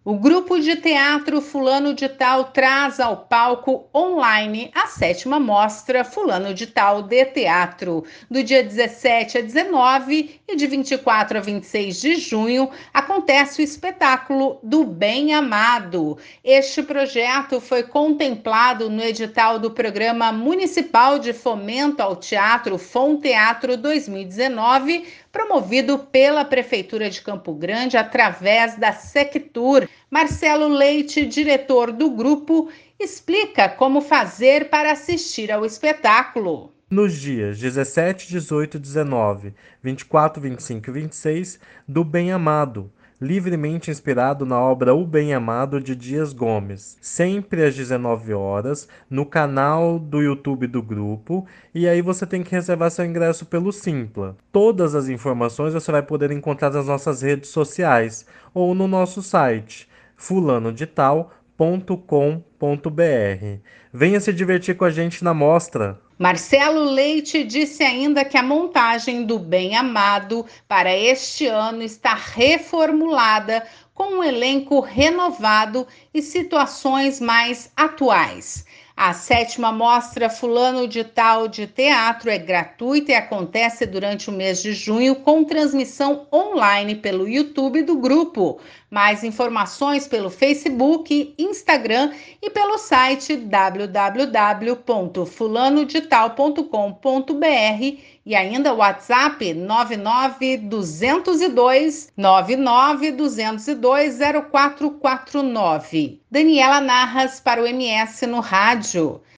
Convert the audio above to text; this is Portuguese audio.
O grupo de teatro Fulano de Tal traz ao palco online a 7ª Mostra Fulano de Tal de Teatro. Do dia 17 a 19 e de 24 a 26 de junho, acontece o espetáculo do Bem Amado. Este projeto foi contemplado no edital do Programa Municipal de Fomento ao Teatro FONTEATRO 2019, promovido pela Prefeitura de Campo Grande através da Sectur. Marcelo Leite, diretor do grupo, explica como fazer para assistir ao espetáculo. Nos dias 17, 18, 19, 24, 25 e 26, do Bem Amado, livremente inspirado na obra O Bem Amado de Dias Gomes, sempre às 19 horas, no canal do YouTube do grupo, e aí você tem que reservar seu ingresso pelo Simpla. Todas as informações você vai poder encontrar nas nossas redes sociais ou no nosso site fulanodetal.com.br. Venha se divertir com a gente na mostra! Marcelo Leite disse ainda que a montagem do Bem Amado para este ano está reformulada com um elenco renovado e situações mais atuais. A 7ª Mostra Fulano de Tal de Teatro é gratuita e acontece durante o mês de junho com transmissão online pelo YouTube do grupo. Mais informações pelo Facebook, Instagram e pelo site www.fulanodetal.com.br e ainda o WhatsApp 99202 0449. Daniela Narras para o MS no Rádio.